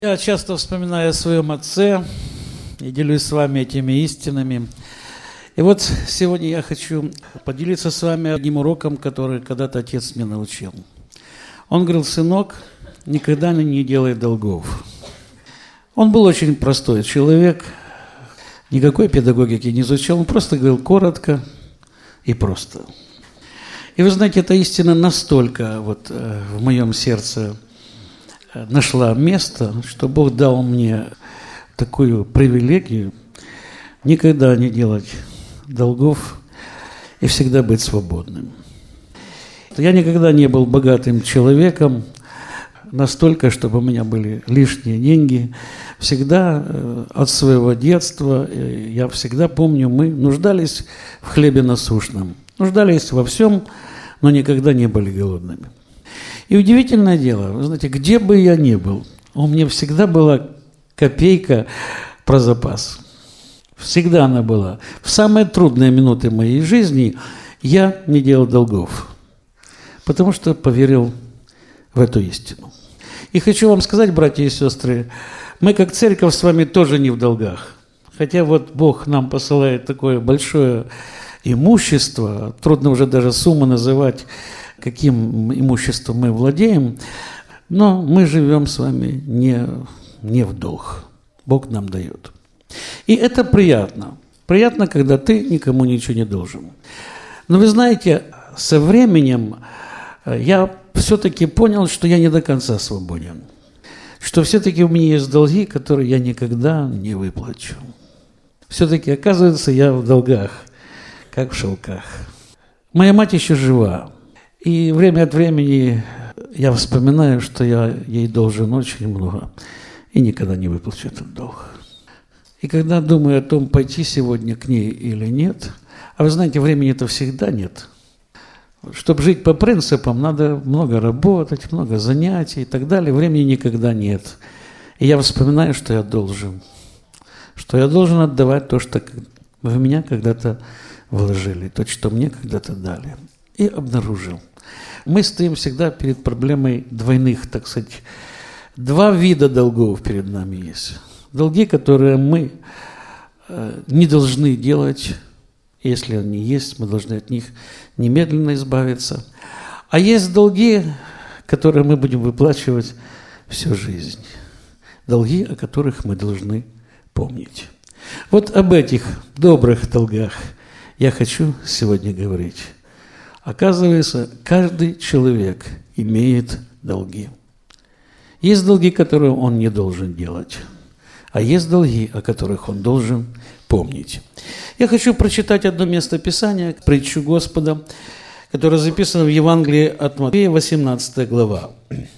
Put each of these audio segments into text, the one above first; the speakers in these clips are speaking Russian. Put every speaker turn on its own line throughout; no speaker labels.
Я часто вспоминаю о своем отце и делюсь с вами этими истинами. И вот сегодня я хочу поделиться с вами одним уроком, который когда-то отец меня научил. Он говорил: сынок, никогда не делай долгов. Он был очень простой человек, никакой педагогики не изучал, он просто говорил коротко и просто. И вы знаете, эта истина настолько в моем сердце нашла место, что Бог дал мне такую привилегию никогда не делать долгов и всегда быть свободным. Я никогда не был богатым человеком настолько, чтобы у меня были лишние деньги. Всегда от своего детства, я всегда помню, мы нуждались в хлебе насущном, нуждались во всем, но никогда не были голодными. И удивительное дело, вы знаете, где бы я ни был, у меня всегда была копейка про запас. Всегда она была. В самые трудные минуты моей жизни я не делал долгов, потому что поверил в эту истину. И хочу вам сказать, братья и сестры, мы как церковь с вами тоже не в долгах. Хотя Бог нам посылает такое большое имущество, трудно уже даже сумму называть, каким имуществом мы владеем, но мы живем с вами не в долг. Бог нам дает. И это приятно. Приятно, когда ты никому ничего не должен. Но вы знаете, со временем я все-таки понял, что я не до конца свободен. Что все-таки у меня есть долги, которые я никогда не выплачу. Все-таки, оказывается, я в долгах, как в шелках. Моя мать еще жива. И время от времени я вспоминаю, что я ей должен очень много и никогда не выплачу этот долг. И когда думаю о том, пойти сегодня к ней или нет, а вы знаете, времени-то всегда нет. Чтобы жить по принципам, надо много работать, много занятий и так далее. Времени никогда нет. И я вспоминаю, что я должен отдавать то, что в меня когда-то вложили, то, что мне когда-то дали. И обнаружил. Мы стоим всегда перед проблемой двойных, так сказать, два вида долгов перед нами есть. Долги, которые мы не должны делать, если они есть, мы должны от них немедленно избавиться. А есть долги, которые мы будем выплачивать всю жизнь. Долги, о которых мы должны помнить. Вот об этих добрых долгах я хочу сегодня говорить. Оказывается, каждый человек имеет долги. Есть долги, которые он не должен делать, а есть долги, о которых он должен помнить. Я хочу прочитать одно место Писания, притчу Господа, которое записано в Евангелии от Матфея, 18 глава.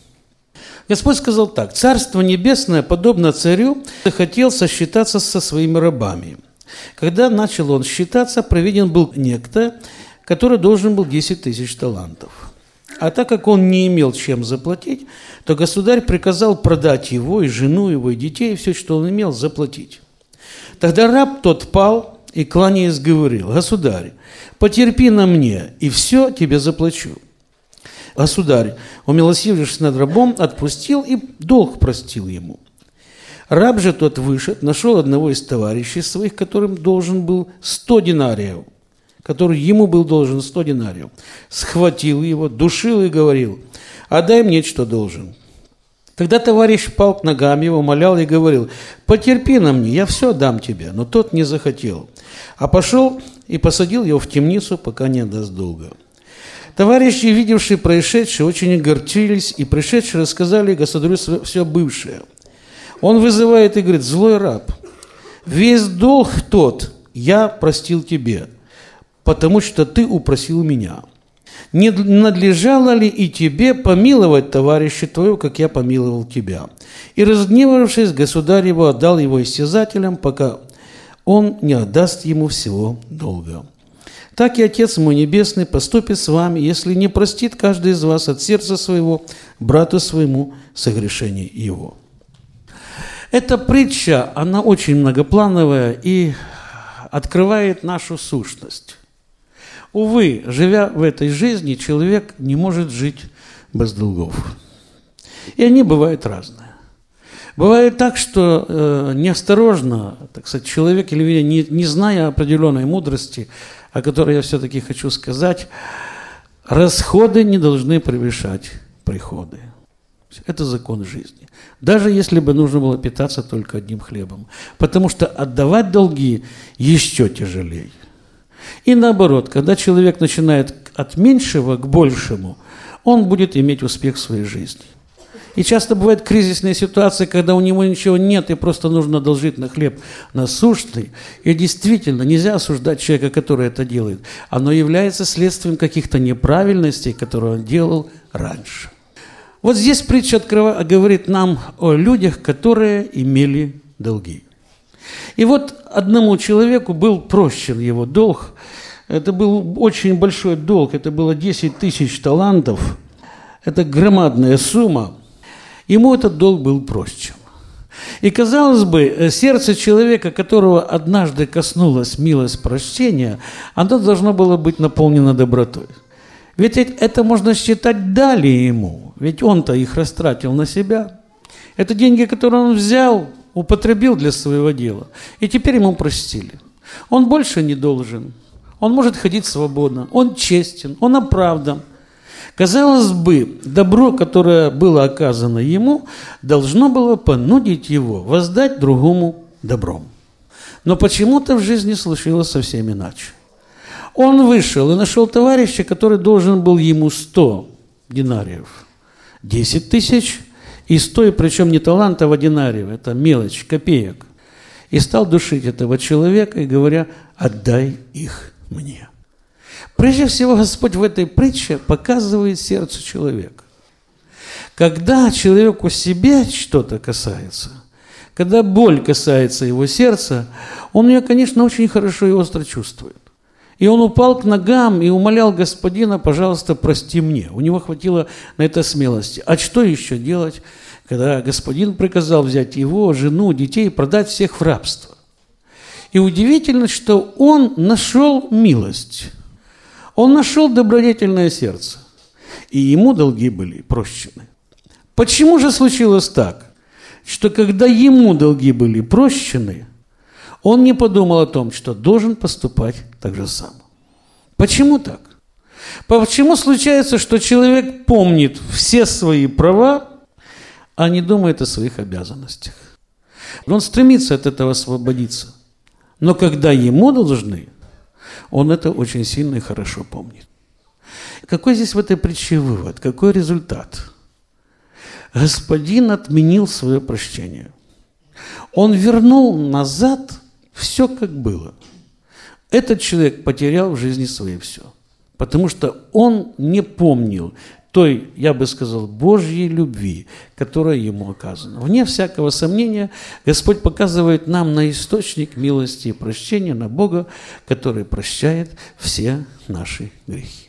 Господь сказал так: «Царство небесное, подобно царю, захотел сосчитаться со своими рабами. Когда начал он считаться, провиден был некто, который должен был 10 тысяч талантов. А так как он не имел чем заплатить, то государь приказал продать его, и жену его, и детей, и все, что он имел, заплатить. Тогда раб тот пал и, кланяясь, говорил: государь, потерпи на мне, и все тебе заплачу. Государь, умилостивившись над рабом, отпустил и долг простил ему. Раб же тот вышед, нашел одного из товарищей своих, которым должен был 100 динариев, который ему был должен 100 динариев, схватил его, душил и говорил: отдай мне, что должен. Тогда товарищ пал к ногам его, умолял и говорил: потерпи на мне, я все дам тебе. Но тот не захотел, а пошел и посадил его в темницу, пока не отдаст долга. Товарищи, видевшие происшедшее, очень огорчились, и пришедшие рассказали государю все бывшее. Он вызывает и говорит: злой раб, весь долг тот я простил тебе, потому что ты упросил меня. Не надлежало ли и тебе помиловать товарища твоего, как я помиловал тебя? И, разгневавшись, государь его отдал его истязателям, пока он не отдаст ему всего долга. Так и Отец мой Небесный поступит с вами, если не простит каждый из вас от сердца своего брату своему согрешение его». Эта притча, она очень многоплановая и открывает нашу сущность. Увы, живя в этой жизни, человек не может жить без долгов. И они бывают разные. Бывает так, что неосторожно, так сказать, человек или не зная определенной мудрости, о которой я все-таки хочу сказать, расходы не должны превышать приходы. Это закон жизни. Даже если бы нужно было питаться только одним хлебом. Потому что отдавать долги еще тяжелее. И наоборот, когда человек начинает от меньшего к большему, он будет иметь успех в своей жизни. И часто бывают кризисные ситуации, когда у него ничего нет, и просто нужно одолжить на хлеб насущный. И действительно, нельзя осуждать человека, который это делает. Оно является следствием каких-то неправильностей, которые он делал раньше. Вот здесь притча говорит нам о людях, которые имели долги. И вот одному человеку был прощен его долг. Это был очень большой долг, это было 10 тысяч талантов. Это громадная сумма. Ему этот долг был прощен. И, казалось бы, сердце человека, которого однажды коснулась милость прощения, оно должно было быть наполнено добротой. Ведь это можно считать дали ему, ведь он-то их растратил на себя. Это деньги, которые он взял, употребил для своего дела, и теперь ему простили. Он больше не должен, он может ходить свободно, он честен, он оправдан. Казалось бы, добро, которое было оказано ему, должно было понудить его воздать другому добром. Но почему-то в жизни случилось совсем иначе. Он вышел и нашел товарища, который должен был ему 100 динариев, 10 тысяч и 100, причем не талантов, а динариев, это мелочь, копеек. И стал душить этого человека и говоря: отдай их мне. Прежде всего, Господь в этой притче показывает сердце человека. Когда человеку себе что-то касается, когда боль касается его сердца, он ее, конечно, очень хорошо и остро чувствует. И он упал к ногам и умолял Господина: пожалуйста, прости мне. У него хватило на это смелости. А что еще делать, когда Господин приказал взять его, жену, детей и продать всех в рабство? И удивительно, что он нашел милость. Он нашел добродетельное сердце, и ему долги были прощены. Почему же случилось так, что когда ему долги были прощены, он не подумал о том, что должен поступать так же само? Почему так? Почему случается, что человек помнит все свои права, а не думает о своих обязанностях? Он стремится от этого освободиться, но когда ему должны, он это очень сильно и хорошо помнит. Какой здесь в этой притче вывод? Какой результат? Господин отменил свое прощение. Он вернул назад все, как было. Этот человек потерял в жизни своей все. Потому что он не помнил той, я бы сказал, Божьей любви, которая ему оказана. Вне всякого сомнения, Господь показывает нам на источник милости и прощения, на Бога, который прощает все наши грехи.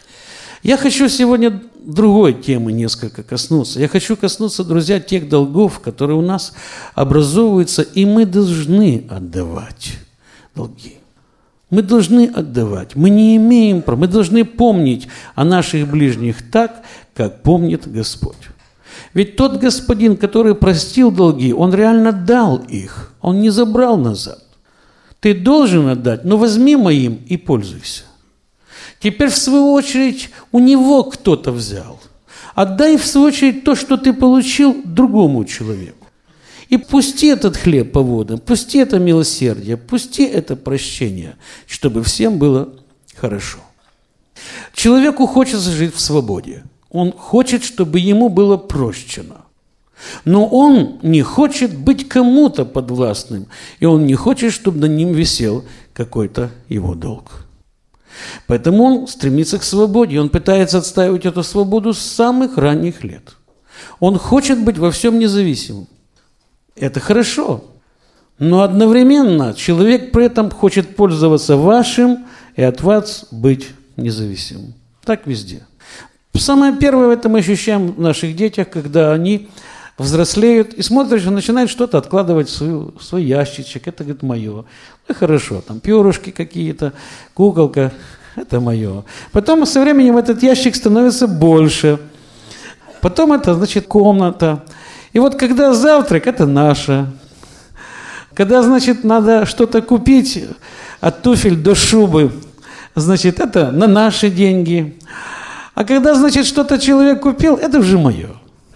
Я хочу сегодня другой темы несколько коснуться. Я хочу коснуться, друзья, тех долгов, которые у нас образовываются, и мы должны отдавать долги. Мы должны отдавать. Мы не имеем права. Мы должны помнить о наших ближних так, как помнит Господь. Ведь тот Господин, который простил долги, Он реально дал их. Он не забрал назад. Ты должен отдать, но возьми моим и пользуйся. Теперь, в свою очередь, у него кто-то взял. Отдай, в свою очередь, то, что ты получил, другому человеку. И пусти этот хлеб по водам, пусти это милосердие, пусти это прощение, чтобы всем было хорошо. Человеку хочется жить в свободе. Он хочет, чтобы ему было прощено. Но он не хочет быть кому-то подвластным, и он не хочет, чтобы на ним висел какой-то его долг. Поэтому он стремится к свободе, он пытается отстаивать эту свободу с самых ранних лет. Он хочет быть во всем независимым. Это хорошо, но одновременно человек при этом хочет пользоваться вашим и от вас быть независимым. Так везде. Самое первое это мы ощущаем в наших детях, когда они взрослеют и смотришь, он начинает что-то откладывать в свой ящичек. Это, говорит, мое. Ну, хорошо, там перышки какие-то, куколка, это мое. Потом со временем этот ящик становится больше. Потом это, значит, комната. И вот когда завтрак, это наше. Когда, значит, надо что-то купить от туфель до шубы, значит, это на наши деньги. А когда, значит, что-то человек купил, это уже мое.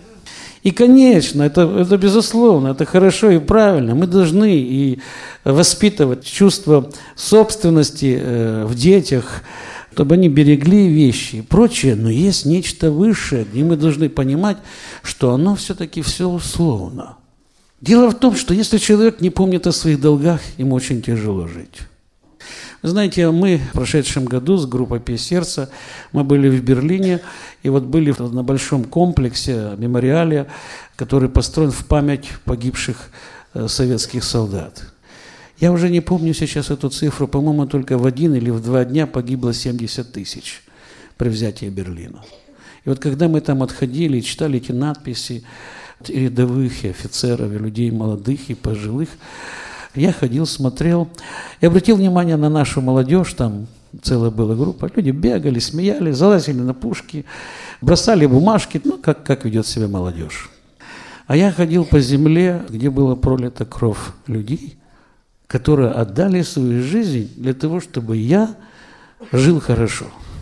И, конечно, это безусловно, это хорошо и правильно. Мы должны и воспитывать чувство собственности в детях, чтобы они берегли вещи и прочее, но есть нечто высшее, где мы должны понимать, что оно все-таки все условно. Дело в том, что если человек не помнит о своих долгах, ему очень тяжело жить. Вы знаете, мы в прошедшем году с группой «Пей сердца» мы были в Берлине, и вот были на большом комплексе, мемориале, который построен в память погибших советских солдат. Я уже не помню сейчас эту цифру, по-моему, только в 1 или в 2 дня погибло 70 тысяч при взятии Берлина. И вот когда мы там отходили и читали эти надписи, и рядовых, и офицеров, и людей молодых, и пожилых, я ходил, смотрел и обратил внимание на нашу молодежь, там целая была группа, люди бегали, смеялись, залазили на пушки, бросали бумажки, ну, как ведет себя молодежь. А я ходил по земле, где была пролита кровь людей, которые отдали свою жизнь для того, чтобы я жил хорошо.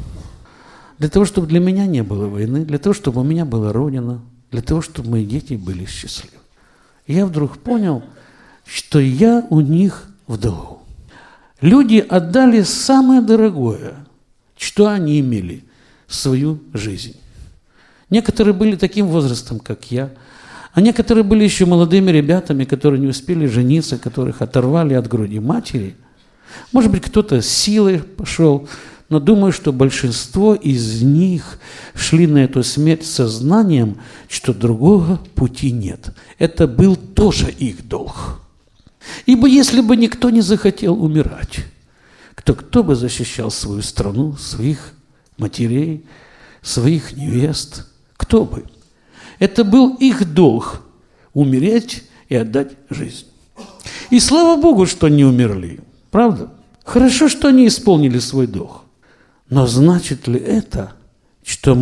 Для того, чтобы для меня не было войны, для того, чтобы у меня была родина, для того, чтобы мои дети были счастливы. И я вдруг понял, что я у них в долгу. Люди отдали самое дорогое, что они имели, свою жизнь. Некоторые были таким возрастом, как я, а некоторые были еще молодыми ребятами, которые не успели жениться, которых оторвали от груди матери. Может быть, кто-то с силой пошел, но думаю, что большинство из них шли на эту смерть со знанием, что другого пути нет. Это был тоже их долг. Ибо если бы никто не захотел умирать, кто бы защищал свою страну, своих матерей, своих невест? Кто бы? Это был их долг – умереть и отдать жизнь. И слава Богу, что они умерли. Правда? Хорошо, что они исполнили свой долг. Но значит ли это, что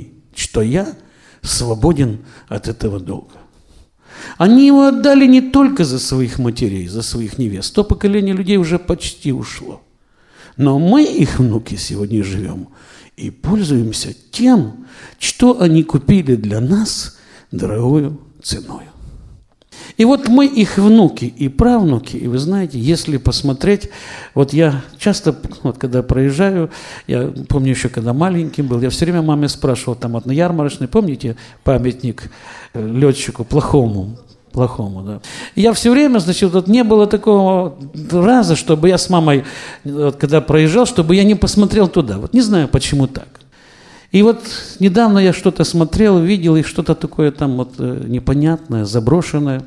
я свободен от этого долга? Они его отдали не только за своих матерей, за своих невест. То поколение людей уже почти ушло. Но мы, их внуки, сегодня живем и пользуемся тем, что они купили для нас дорогою ценою. И вот мы, их внуки и правнуки, и вы знаете, если посмотреть, вот я часто, вот когда проезжаю, я помню еще, когда маленьким был, я все время маме спрашивал, там вот на Ярмарочной, помните памятник летчику плохому, да. И я все время, значит, вот не было такого раза, чтобы я с мамой, вот, когда проезжал, чтобы я не посмотрел туда. Вот не знаю, почему так. И вот недавно я что-то смотрел, видел, и что-то такое там вот непонятное, заброшенное.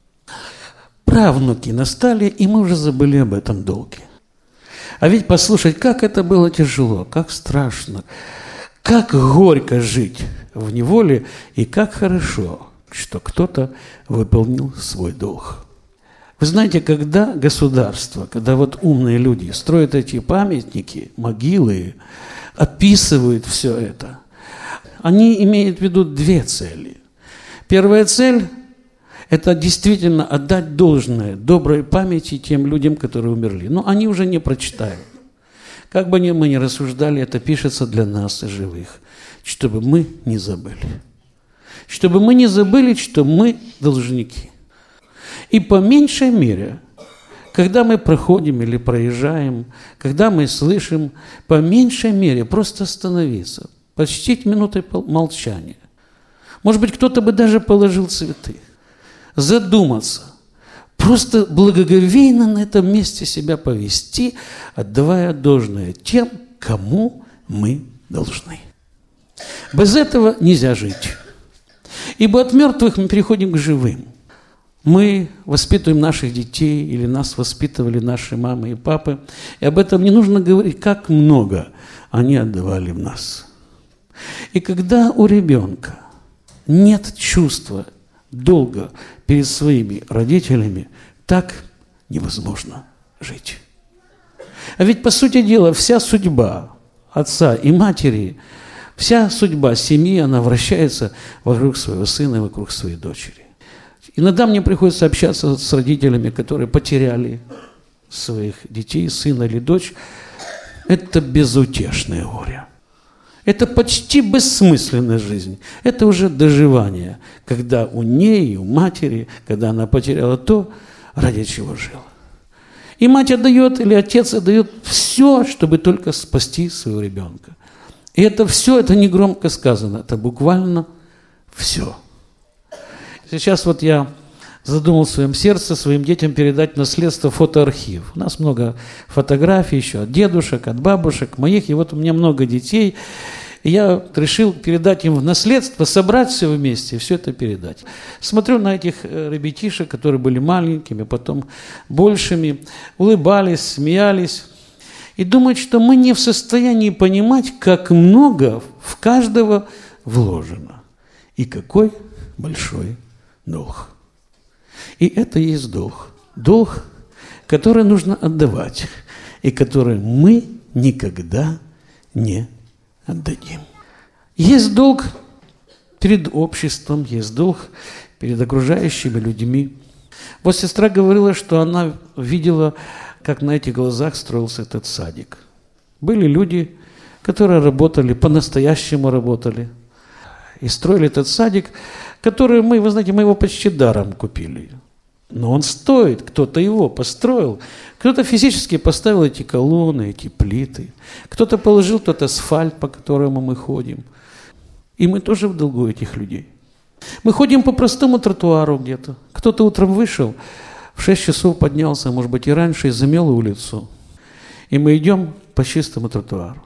Правнуки настали, и мы уже забыли об этом долге. А ведь послушать, как это было тяжело, как страшно, как горько жить в неволе, и как хорошо, что кто-то выполнил свой долг. Вы знаете, когда государство, когда вот умные люди строят эти памятники, могилы, описывают все это, они имеют в виду 2 цели. Первая цель – это действительно отдать должное доброй памяти тем людям, которые умерли. Но они уже не прочитают. Как бы мы ни рассуждали, это пишется для нас, живых, чтобы мы не забыли. Чтобы мы не забыли, что мы должники. И по меньшей мере, когда мы проходим или проезжаем, когда мы слышим, по меньшей мере просто остановиться, почтить минутой молчания. Может быть, кто-то бы даже положил цветы. Задуматься, просто благоговейно на этом месте себя повести, отдавая должное тем, кому мы должны. Без этого нельзя жить. Ибо от мертвых мы переходим к живым. Мы воспитываем наших детей, или нас воспитывали наши мамы и папы, и об этом не нужно говорить, как много они отдавали в нас. И когда у ребенка нет чувства долга перед своими родителями, так невозможно жить. А ведь, по сути дела, вся судьба отца и матери, вся судьба семьи, она вращается вокруг своего сына и вокруг своей дочери. Иногда мне приходится общаться с родителями, которые потеряли своих детей, сына или дочь. Это безутешное горе. Это почти бессмысленная жизнь. Это уже доживание, когда у ней, у матери, когда она потеряла то, ради чего жила. И мать отдает, или отец отдает все, чтобы только спасти своего ребенка. И это все, это не громко сказано, это буквально все. Сейчас вот я задумал в своем сердце своим детям передать наследство фотоархив. У нас много фотографий еще от дедушек, от бабушек, моих. И вот у меня много детей. И я решил передать им в наследство, собрать все вместе и все это передать. Смотрю на этих ребятишек, которые были маленькими, потом большими, улыбались, смеялись. И думаю, что мы не в состоянии понимать, как много в каждого вложено. И какой большой долг. И это и есть долг. Долг, который нужно отдавать, и который мы никогда не отдадим. Есть долг перед обществом, есть долг перед окружающими людьми. Вот сестра говорила, что она видела, как на этих глазах строился этот садик. Были люди, которые работали, по-настоящему работали, и строили этот садик, который мы, вы знаете, мы его почти даром купили. Но он стоит, кто-то его построил, кто-то физически поставил эти колонны, эти плиты, кто-то положил тот асфальт, по которому мы ходим. И мы тоже в долгу этих людей. Мы ходим по простому тротуару где-то. Кто-то утром вышел, в 6 часов поднялся, может быть, и раньше, и замел улицу. И мы идем по чистому тротуару.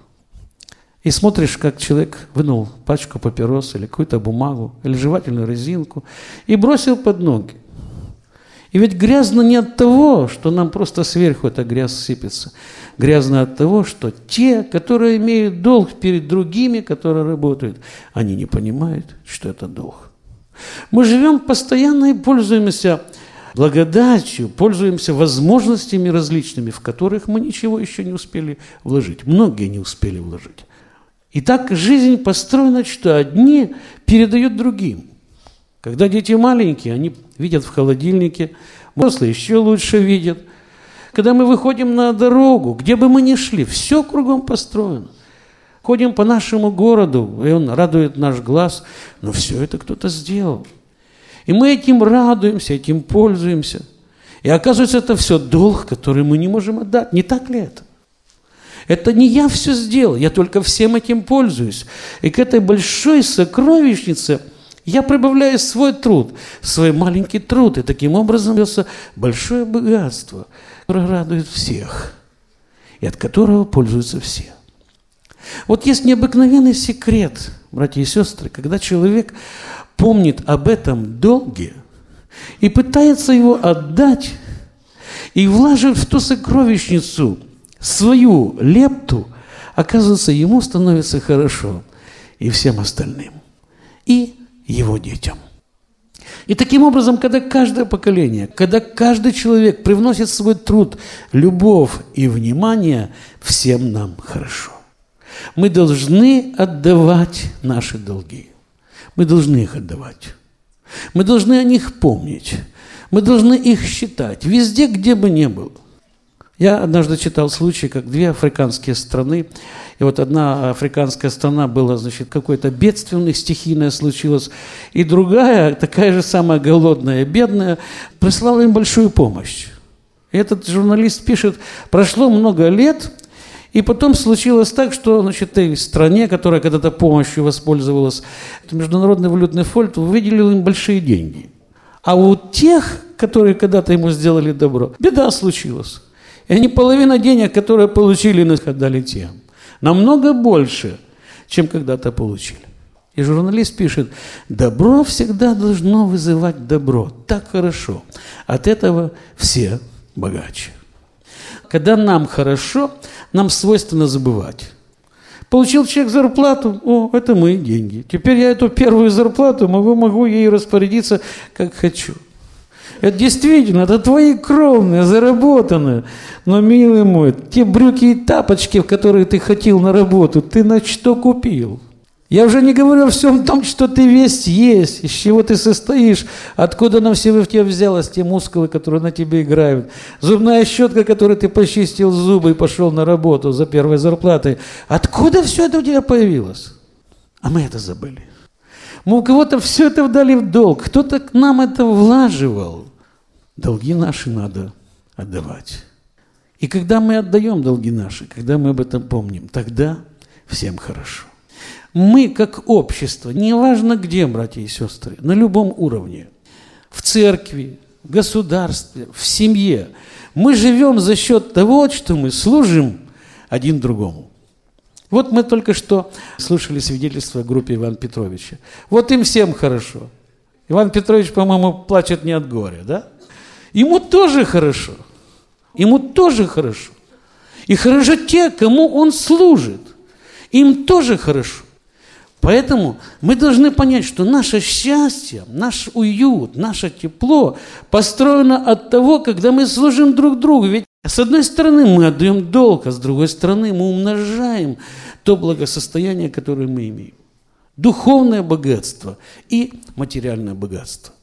И смотришь, как человек вынул пачку папирос или какую-то бумагу, или жевательную резинку, и бросил под ноги. И ведь грязно не от того, что нам просто сверху эта грязь сыпется. Грязно от того, что те, которые имеют долг перед другими, которые работают, они не понимают, что это долг. Мы живем постоянно и пользуемся благодатью, пользуемся возможностями различными, в которых мы ничего еще не успели вложить. Многие не успели вложить. И так жизнь построена, что одни передают другим. Когда дети маленькие, они видят в холодильнике, взрослые еще лучше видят. Когда мы выходим на дорогу, где бы мы ни шли, все кругом построено. Ходим по нашему городу, и он радует наш глаз, но все это кто-то сделал. И мы этим радуемся, этим пользуемся. И оказывается, это все долг, который мы не можем отдать. Не так ли это? Это не я все сделал, я только всем этим пользуюсь. И к этой большой сокровищнице я прибавляю свой труд, свой маленький труд. И таким образом появится большое богатство, которое радует всех, и от которого пользуются все. Вот есть необыкновенный секрет, братья и сестры, когда человек помнит об этом долге и пытается его отдать, и влаживает в ту сокровищницу свою лепту, оказывается, ему становится хорошо, и всем остальным, и его детям. И таким образом, когда каждое поколение, когда каждый человек привносит свой труд, любовь и внимание, всем нам хорошо. Мы должны отдавать наши долги. Мы должны их отдавать. Мы должны о них помнить. Мы должны их считать везде, где бы ни было. Я однажды читал случай, как 2 африканские страны, и вот одна африканская страна была, значит, какое-то бедствие у них стихийное случилось, и другая, такая же самая голодная, бедная, прислала им большую помощь. И этот журналист пишет, прошло много лет, и потом случилось так, что, значит, этой стране, которая когда-то помощью воспользовалась, Международный валютный фонд выделил им большие деньги. А у тех, которые когда-то ему сделали добро, беда случилась. И они половину денег, которые получили, отдали тем. Намного больше, чем когда-то получили. И журналист пишет, добро всегда должно вызывать добро. Так хорошо. От этого все богаче. Когда нам хорошо, нам свойственно забывать. Получил человек зарплату, это мои деньги. Теперь я эту первую зарплату могу ей распорядиться, как хочу. Это действительно, это твои кровные, заработанные. Но, милый мой, те брюки и тапочки, в которые ты хотел на работу, ты на что купил? Я уже не говорю о всем том, что ты весь есть, из чего ты состоишь, откуда на все в тебе взялось, те мускулы, которые на тебе играют, зубная щетка, которой ты почистил зубы и пошел на работу за первой зарплатой. Откуда все это у тебя появилось? А мы это забыли. Мы у кого-то все это вдали в долг, кто-то к нам это влаживал. Долги наши надо отдавать. И когда мы отдаем долги наши, когда мы об этом помним, тогда всем хорошо. Мы, как общество, неважно где, братья и сестры, на любом уровне, в церкви, в государстве, в семье, мы живем за счет того, что мы служим один другому. Вот мы только что слушали свидетельство о группе Ивана Петровича. Вот им всем хорошо. Иван Петрович, по-моему, плачет не от горя, да? Ему тоже хорошо. Ему тоже хорошо. И хорошо те, кому он служит. Им тоже хорошо. Поэтому мы должны понять, что наше счастье, наш уют, наше тепло построено от того, когда мы служим друг другу. Ведь с одной стороны мы отдаем долг, а с другой стороны мы умножаем то благосостояние, которое мы имеем. Духовное богатство и материальное богатство.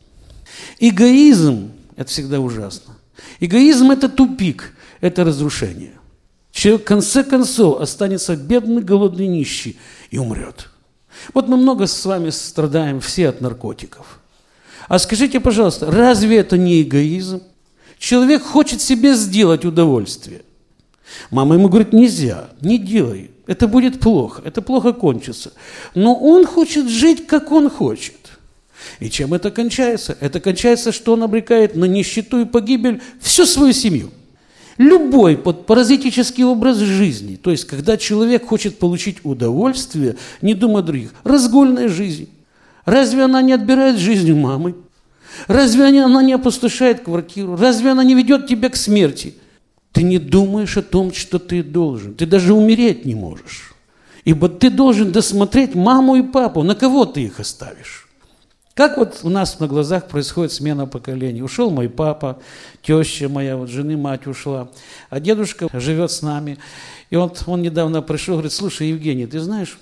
Эгоизм – это всегда ужасно. Эгоизм – это тупик, это разрушение. Человек в конце концов останется бедный, голодный, нищий и умрет. Вот мы много с вами страдаем все от наркотиков. А скажите, пожалуйста, разве это не эгоизм? Человек хочет себе сделать удовольствие. Мама ему говорит, нельзя, не делай, это будет плохо, это плохо кончится. Но он хочет жить, как он хочет. И чем это кончается? Это кончается, что он обрекает на нищету и погибель всю свою семью. Любой паразитический образ жизни, то есть когда человек хочет получить удовольствие, не думая о других, разгульная жизнь. Разве она не отбирает жизнь у мамы? Разве она не опустошает квартиру? Разве она не ведет тебя к смерти? Ты не думаешь о том, что ты должен. Ты даже умереть не можешь. Ибо ты должен досмотреть маму и папу. На кого ты их оставишь? Как вот у нас на глазах происходит смена поколений. Ушел мой папа, теща моя, вот жены мать ушла, а дедушка живет с нами. И вот он недавно пришел, говорит, слушай, Евгений, ты знаешь,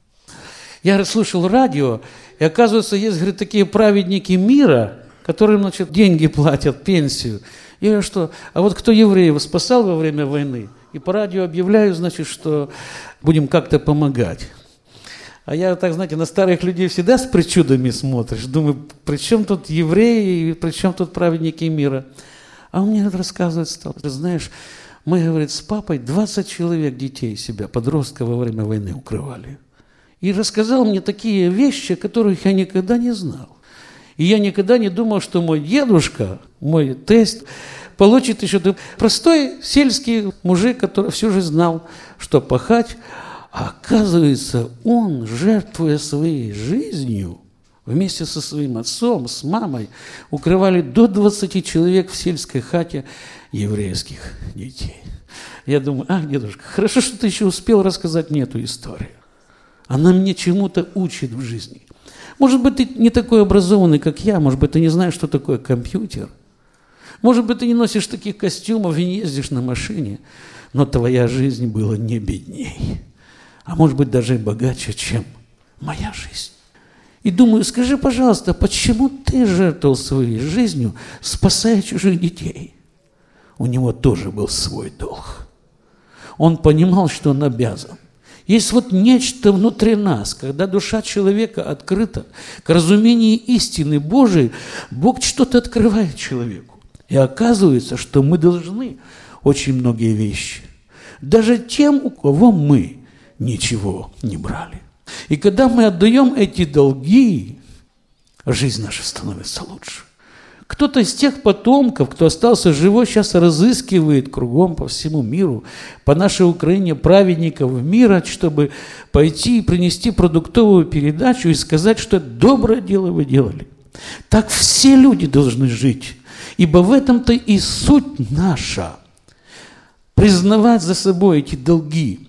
я, говорит, слушал радио, и оказывается, есть, говорит, такие праведники мира, которым, значит, деньги платят, пенсию. Я говорю, что, а вот кто евреев спасал во время войны, и по радио объявляю, значит, что будем как-то помогать. А я так, знаете, на старых людей всегда с причудами смотришь. Думаю, при чем тут евреи, при чем тут праведники мира? А он мне рассказывать стал. Ты знаешь, мы, говорит, с папой 20 человек детей себя, подростков во время войны укрывали. И рассказал мне такие вещи, которых я никогда не знал. И я никогда не думал, что мой дедушка, мой тесть, получит еще простой сельский мужик, который всю жизнь знал, что пахать. А оказывается, он, жертвуя своей жизнью, вместе со своим отцом, с мамой, укрывали до 20 человек в сельской хате еврейских детей. Я думаю, дедушка, хорошо, что ты еще успел рассказать мне эту историю. Она мне чему-то учит в жизни. Может быть, ты не такой образованный, как я, может быть, ты не знаешь, что такое компьютер. Может быть, ты не носишь таких костюмов и не ездишь на машине, но твоя жизнь была не бедней. А может быть, даже и богаче, чем моя жизнь. И думаю, скажи, пожалуйста, почему ты жертвовал своей жизнью, спасая чужих детей? У него тоже был свой долг. Он понимал, что он обязан. Есть вот нечто внутри нас, когда душа человека открыта к разумению истины Божией, Бог что-то открывает человеку. И оказывается, что мы должны очень многие вещи. Даже тем, у кого мы ничего не брали. И когда мы отдаем эти долги, жизнь наша становится лучше. Кто-то из тех потомков, кто остался живой, сейчас разыскивает кругом по всему миру, по нашей Украине, праведников мира, чтобы пойти и принести продуктовую передачу и сказать, что это доброе дело вы делали. Так все люди должны жить, ибо в этом-то и суть наша. Признавать за собой эти долги,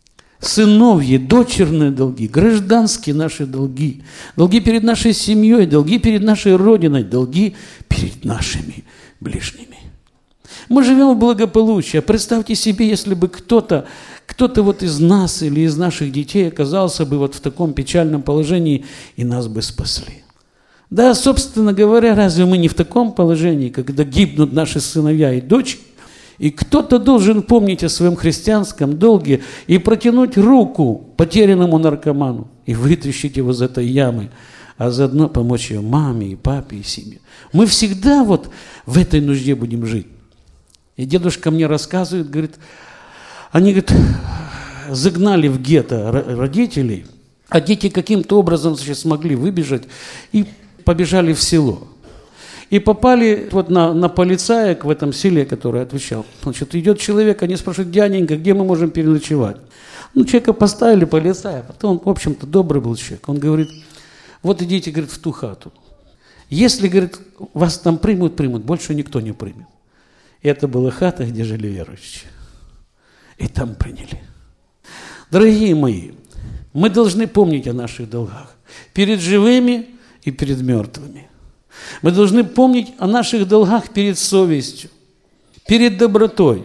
сыновьи, дочерные долги, гражданские наши долги, долги перед нашей семьей, долги перед нашей Родиной, долги перед нашими ближними. Мы живем в благополучии. Представьте себе, если бы кто-то кто-то вот из нас или из наших детей оказался бы вот в таком печальном положении, и нас бы спасли. Да, собственно говоря, разве мы не в таком положении, когда гибнут наши сыновья и дочери, и кто-то должен помнить о своем христианском долге и протянуть руку потерянному наркоману и вытащить его из этой ямы, а заодно помочь ее маме, и папе, и семье. Мы всегда вот в этой нужде будем жить. И дедушка мне рассказывает, говорит, они, говорит, загнали в гетто родителей, а дети каким-то образом смогли выбежать и побежали в село. И попали вот на полицая в этом селе, который отвечал. Значит, идет человек, они спрашивают: дяденька, где мы можем переночевать? Ну, человека поставили, полицая, потом, в общем-то, добрый был человек. Он говорит: вот идите, говорит, в ту хату. Если, говорит, вас там примут, больше никто не примет. И это была хата, где жили верующие. И там приняли. Дорогие мои, мы должны помнить о наших долгах. Перед живыми и перед мертвыми. Мы должны помнить о наших долгах перед совестью, перед добротой.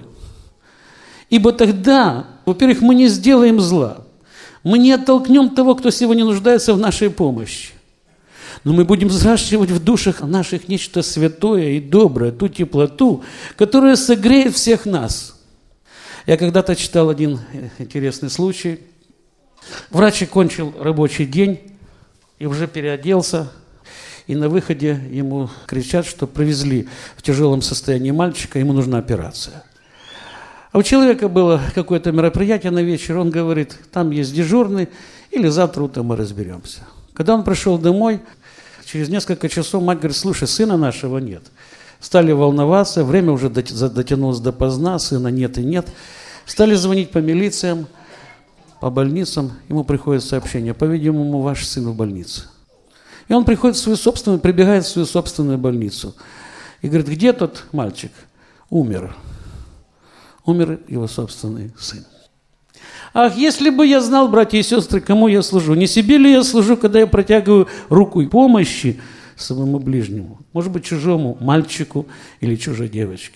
Ибо тогда, во-первых, мы не сделаем зла. Мы не оттолкнем того, кто сегодня нуждается в нашей помощи. Но мы будем взращивать в душах наших нечто святое и доброе, ту теплоту, которая согреет всех нас. Я когда-то читал один интересный случай. Врач окончил рабочий день и уже переоделся. И на выходе ему кричат, что привезли в тяжелом состоянии мальчика, ему нужна операция. А у человека было какое-то мероприятие на вечер, он говорит: там есть дежурный, или завтра утром мы разберемся. Когда он пришел домой, через несколько часов мать говорит: слушай, сына нашего нет. Стали волноваться, время уже дотянулось допоздна, сына нет и нет. Стали звонить по милициям, по больницам, ему приходит сообщение: по-видимому, ваш сын в больнице. И он приходит прибегает в свою собственную больницу и говорит: где тот мальчик? Умер. Умер его собственный сын. Ах, если бы я знал, братья и сестры, кому я служу. Не себе ли я служу, когда я протягиваю руку помощи своему ближнему, может быть, чужому мальчику или чужой девочке.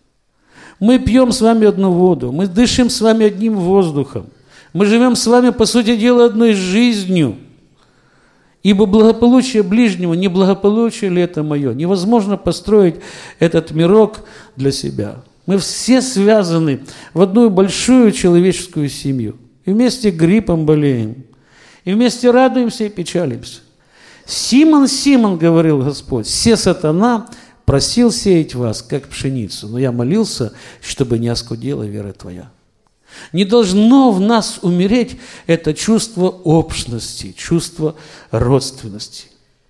Мы пьем с вами одну воду, мы дышим с вами одним воздухом, мы живем с вами, по сути дела, одной жизнью. Ибо благополучие ближнего, не благополучие ли это мое? Невозможно построить этот мирок для себя. Мы все связаны в одну большую человеческую семью. И вместе гриппом болеем, и вместе радуемся и печалимся. Симон, Симон, говорил Господь, се сатана просил сеять вас, как пшеницу, но я молился, чтобы не оскудела вера твоя. Не должно в нас умереть это чувство общности, чувство родственности.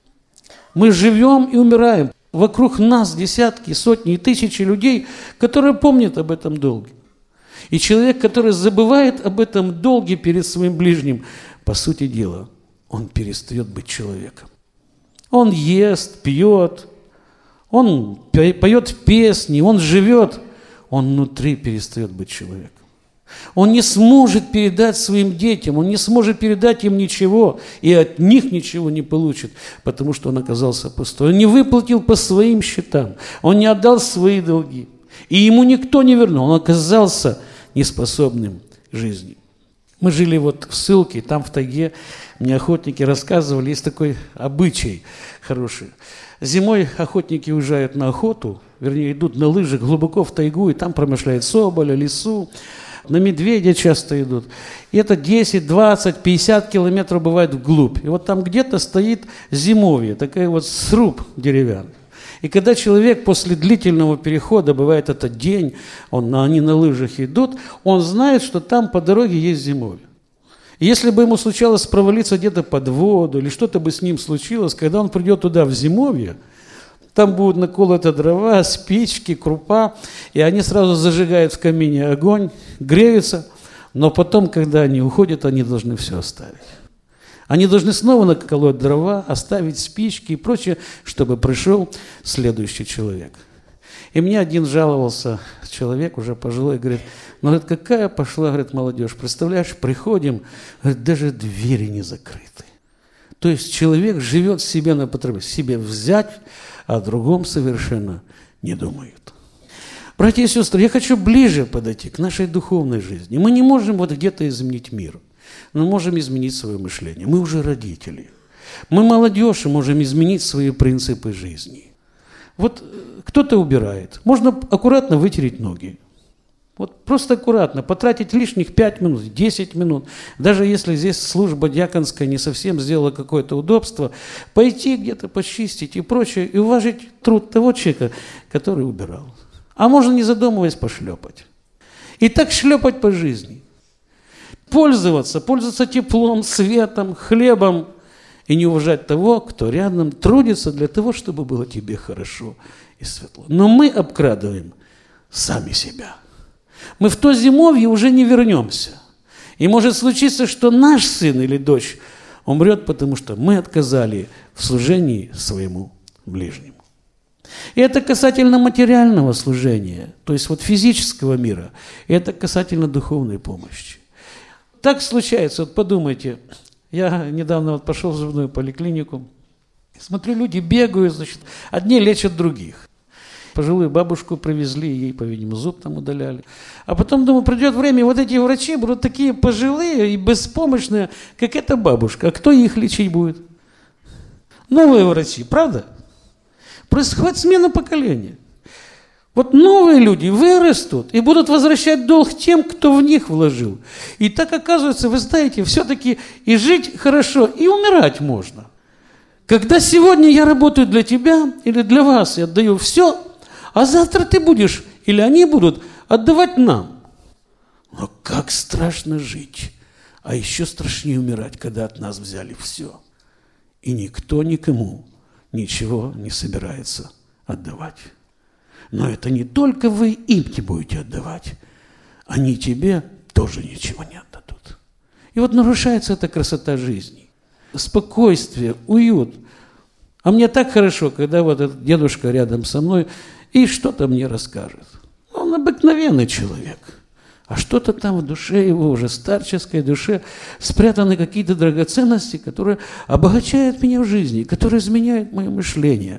Мы живем и умираем. Вокруг нас десятки, сотни и тысячи людей, которые помнят об этом долге. И человек, который забывает об этом долге перед своим ближним, по сути дела, он перестает быть человеком. Он ест, пьет, он поет песни, он живет, он внутри перестает быть человеком. Он не сможет передать своим детям, он не сможет передать им ничего, и от них ничего не получит, потому что он оказался пустой. Он не выплатил по своим счетам, он не отдал свои долги, и ему никто не вернул, он оказался неспособным к жизни. Мы жили вот в ссылке, там в тайге, мне охотники рассказывали, есть такой обычай хороший. Зимой охотники уезжают на охоту, вернее, идут на лыжах глубоко в тайгу, и там промышляют соболя, лису, на медведя часто идут. И это 10, 20, 50 километров бывает вглубь. И вот там где-то стоит зимовье, такой вот сруб деревянный. И когда человек после длительного перехода, бывает это день, они на лыжах идут, он знает, что там по дороге есть зимовье. И если бы ему случалось провалиться где-то под воду, или что-то бы с ним случилось, когда он придет туда в зимовье, там будут наколоты дрова, спички, крупа, и они сразу зажигают в камине огонь, греются, но потом, когда они уходят, они должны все оставить. Они должны снова наколоть дрова, оставить спички и прочее, чтобы пришел следующий человек. И мне один жаловался человек, уже пожилой, говорит: ну, говорит, какая пошла, говорит, молодежь, представляешь, приходим, говорит, даже двери не закрыты. То есть человек живет себе на потребность, себе взять, а о другом совершенно не думают. Братья и сестры, я хочу ближе подойти к нашей духовной жизни. Мы не можем вот где-то изменить мир, но можем изменить свое мышление. Мы уже родители. Мы молодежь и можем изменить свои принципы жизни. Вот кто-то убирает. Можно аккуратно вытереть ноги. Вот просто аккуратно, потратить лишних 5 минут, 10 минут. Даже если здесь служба дьяконская не совсем сделала какое-то удобство, пойти где-то почистить и прочее, и уважить труд того человека, который убирал. А можно, не задумываясь, пошлепать. И так шлепать по жизни. Пользоваться теплом, светом, хлебом и не уважать того, кто рядом трудится для того, чтобы было тебе хорошо и светло. Но мы обкрадываем сами себя. Мы в то зимовье уже не вернемся. И может случиться, что наш сын или дочь умрет, потому что мы отказали в служении своему ближнему. И это касательно материального служения, то есть вот физического мира, и это касательно духовной помощи. Так случается, вот подумайте, я недавно вот пошел в зубную поликлинику, смотрю, люди бегают, значит, одни лечат других. Пожилую бабушку привезли, ей, по-видимому, зуб там удаляли. А потом, думаю, придет время, и вот эти врачи будут такие пожилые и беспомощные, как эта бабушка. А кто их лечить будет? Новые врачи, правда? Происходит смена поколения. Вот новые люди вырастут и будут возвращать долг тем, кто в них вложил. И так оказывается, вы знаете, все-таки и жить хорошо, и умирать можно. Когда сегодня я работаю для тебя или для вас и отдаю все, а завтра ты будешь, или они будут, отдавать нам. Но как страшно жить, а еще страшнее умирать, когда от нас взяли все. И никто никому ничего не собирается отдавать. Но это не только вы им не будете отдавать, они тебе тоже ничего не отдадут. И вот нарушается эта красота жизни. Спокойствие, уют. А мне так хорошо, когда вот этот дедушка рядом со мной и что-то мне расскажет. Он обыкновенный человек. А что-то там в душе его, уже старческой душе, спрятаны какие-то драгоценности, которые обогащают меня в жизни, которые изменяют мое мышление,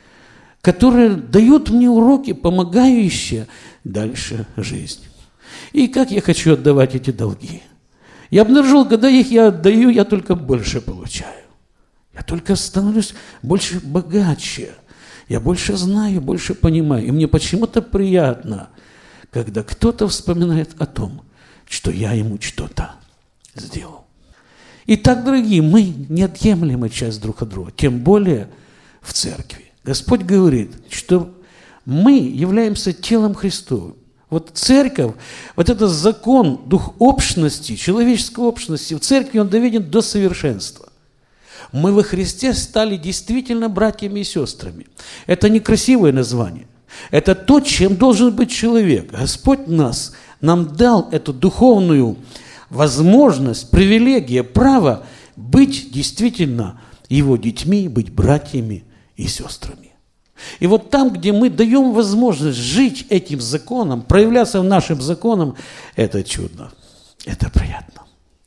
которые дают мне уроки, помогающие дальше жизнь. И как я хочу отдавать эти долги. Я обнаружил, когда их я отдаю, я только больше получаю. Я только становлюсь больше богаче. Я больше знаю, больше понимаю. И мне почему-то приятно, когда кто-то вспоминает о том, что я ему что-то сделал. Итак, дорогие, мы неотъемлемая часть друг от друга, тем более в церкви. Господь говорит, что мы являемся телом Христовым. Вот церковь, вот этот закон, дух общности, человеческой общности, в церкви он доведен до совершенства. Мы во Христе стали действительно братьями и сестрами. Это не красивое название. Это то, чем должен быть человек. Господь нам дал эту духовную возможность, привилегию, право быть действительно Его детьми, быть братьями и сестрами. И вот там, где мы даем возможность жить этим законом, проявляться нашим законом, это чудно, это приятно.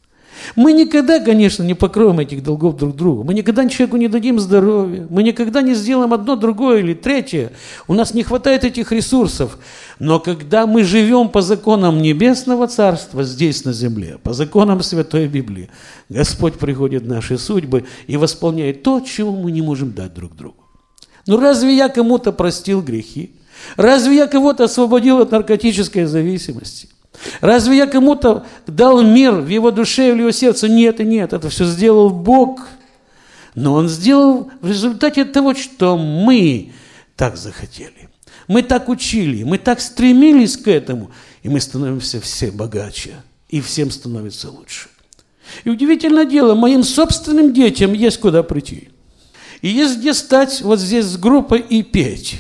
Мы никогда, конечно, не покроем этих долгов друг другу. Мы никогда человеку не дадим здоровья. Мы никогда не сделаем одно, другое или третье. У нас не хватает этих ресурсов. Но когда мы живем по законам Небесного Царства здесь на земле, по законам Святой Библии, Господь приходит в наши судьбы и восполняет то, чего мы не можем дать друг другу. Ну разве я кому-то простил грехи? Разве я кого-то освободил от наркотической зависимости? Разве я кому-то дал мир в его душе, в его сердце? Нет и нет, это все сделал Бог. Но Он сделал в результате того, что мы так захотели. Мы так учили, мы так стремились к этому, и мы становимся все богаче, и всем становится лучше. И удивительное дело, моим собственным детям есть куда прийти. И есть где стать вот здесь с группой и петь,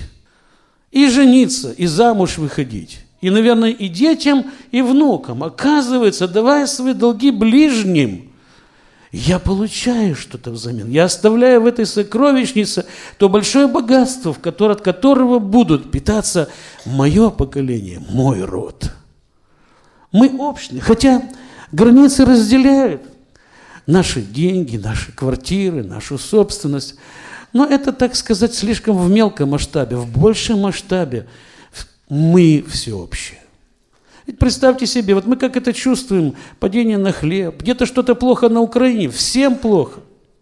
и жениться, и замуж выходить. И, наверное, и детям, и внукам. Оказывается, давая свои долги ближним, я получаю что-то взамен. Я оставляю в этой сокровищнице то большое богатство, от которого будут питаться мое поколение, мой род. Мы общные, хотя границы разделяют наши деньги, наши квартиры, нашу собственность. Но это, так сказать, слишком в мелком масштабе. В большем масштабе мы всеобщее. Ведь представьте себе, вот мы как это чувствуем, падение на хлеб, где-то что-то плохо на Украине, всем плохо.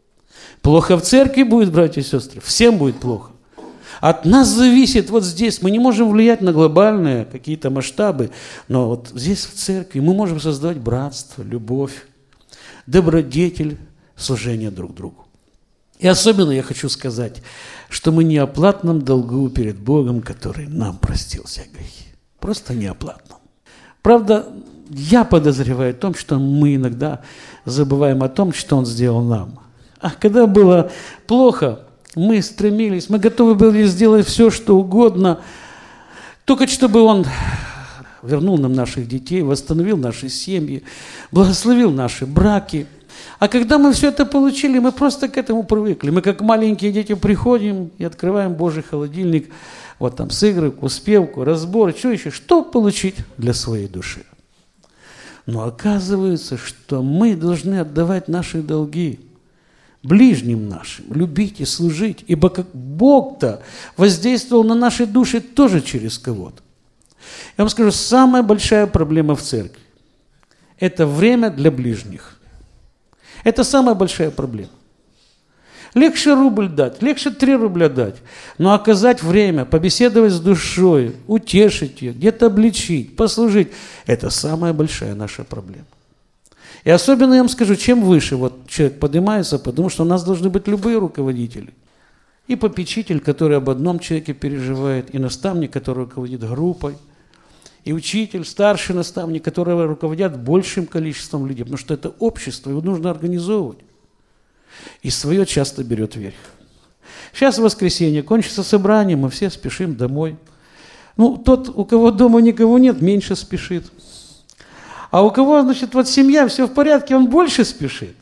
Плохо в церкви будет, братья и сестры, всем будет плохо. От нас зависит вот здесь, мы не можем влиять на глобальные какие-то масштабы, но вот здесь в церкви мы можем создавать братство, любовь, добродетель, служение друг другу. И особенно я хочу сказать, что мы неоплатном долгу перед Богом, который нам простил все грехи. Просто неоплатном. Правда, я подозреваю в том, что мы иногда забываем о том, что Он сделал нам. А когда было плохо, мы стремились, мы готовы были сделать все, что угодно, только чтобы Он вернул нам наших детей, восстановил наши семьи, благословил наши браки. А когда мы все это получили, мы просто к этому привыкли. Мы как маленькие дети приходим и открываем Божий холодильник, вот там сыгрывку, спевку, разбор, что еще, что получить для своей души. Но оказывается, что мы должны отдавать наши долги ближним нашим, любить и служить, ибо как Бог-то воздействовал на наши души тоже через кого-то. Я вам скажу, самая большая проблема в церкви – это время для ближних. Это самая большая проблема. Легче рубль дать, легче 3 рубля дать, но оказать время, побеседовать с душой, утешить ее, где-то обличить, послужить – это самая большая наша проблема. И особенно я вам скажу, чем выше вот человек поднимается, потому что у нас должны быть любые руководители. И попечитель, который об одном человеке переживает, и наставник, который руководит группой, и учитель, старший наставник, которые руководят большим количеством людей, потому что это общество, его нужно организовывать. И свое часто берет верх. Сейчас в воскресенье, кончится собрание, мы все спешим домой. Ну, тот, у кого дома никого нет, меньше спешит. А у кого, значит, вот семья, все в порядке, он больше спешит.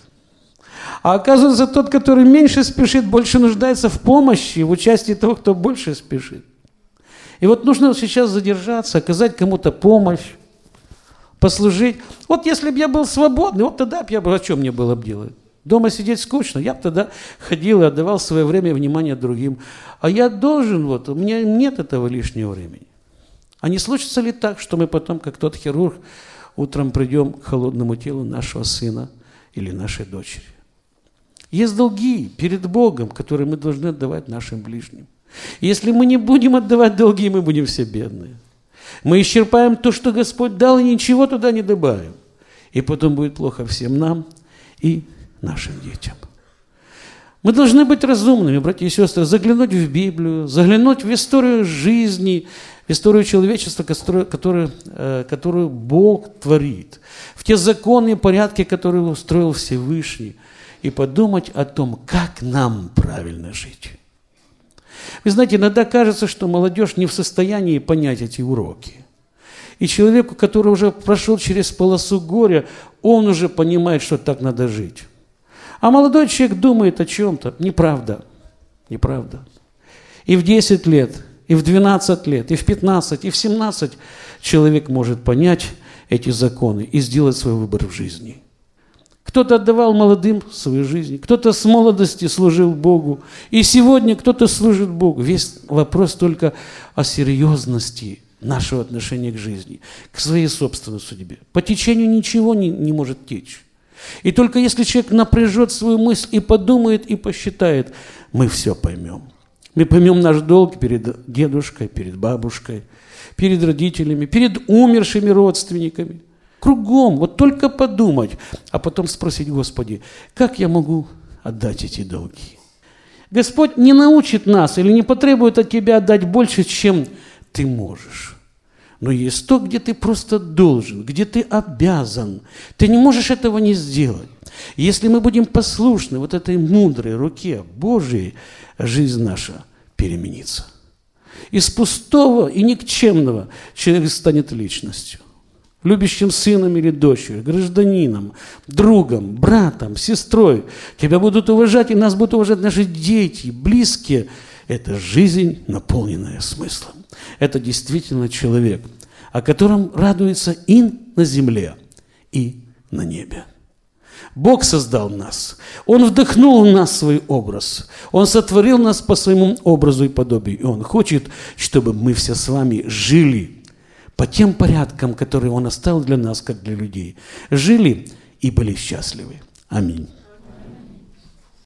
А оказывается, тот, который меньше спешит, больше нуждается в помощи, в участии того, кто больше спешит. И вот нужно сейчас задержаться, оказать кому-то помощь, послужить. Вот если бы я был свободный, вот тогда бы я бы, о чем мне было бы делать? Дома сидеть скучно, я бы тогда ходил и отдавал свое время и внимание другим. А я должен, вот, у меня нет этого лишнего времени. А не случится ли так, что мы потом, как тот хирург, утром придем к холодному телу нашего сына или нашей дочери? Есть долги перед Богом, которые мы должны отдавать нашим ближним. Если мы не будем отдавать долги, мы будем все бедные. Мы исчерпаем то, что Господь дал, и ничего туда не добавим. И потом будет плохо всем нам и нашим детям. Мы должны быть разумными, братья и сестры, заглянуть в Библию, заглянуть в историю жизни, в историю человечества, которую Бог творит, в те законы и порядки, которые устроил Всевышний, и подумать о том, как нам правильно жить. Вы знаете, иногда кажется, что молодежь не в состоянии понять эти уроки. И человеку, который уже прошел через полосу горя, он уже понимает, что так надо жить. А молодой человек думает о чем-то. Неправда. Неправда. И в 10 лет, и в 12 лет, и в 15, и в 17 человек может понять эти законы и сделать свой выбор в жизни. Кто-то отдавал молодым свою жизнь, кто-то с молодости служил Богу, и сегодня кто-то служит Богу. Весь вопрос только о серьезности нашего отношения к жизни, к своей собственной судьбе. По течению ничего не может течь. И только если человек напряжет свою мысль и подумает, и посчитает, мы все поймем. Мы поймем наш долг перед дедушкой, перед бабушкой, перед родителями, перед умершими родственниками. Кругом, вот только подумать, а потом спросить: Господи, как я могу отдать эти долги? Господь не научит нас или не потребует от тебя отдать больше, чем ты можешь. Но есть то, где ты просто должен, где ты обязан. Ты не можешь этого не сделать. Если мы будем послушны вот этой мудрой руке Божией, жизнь наша переменится. Из пустого и никчемного человек станет личностью. Любящим сыном или дочерью, гражданином, другом, братом, сестрой. Тебя будут уважать, и нас будут уважать наши дети, близкие. Это жизнь, наполненная смыслом. Это действительно человек, о котором радуется и на земле, и на небе. Бог создал нас. Он вдохнул в нас свой образ. Он сотворил нас по своему образу и подобию. И Он хочет, чтобы мы все с вами жили по тем порядкам, которые Он оставил для нас, как для людей. Жили и были счастливы. Аминь.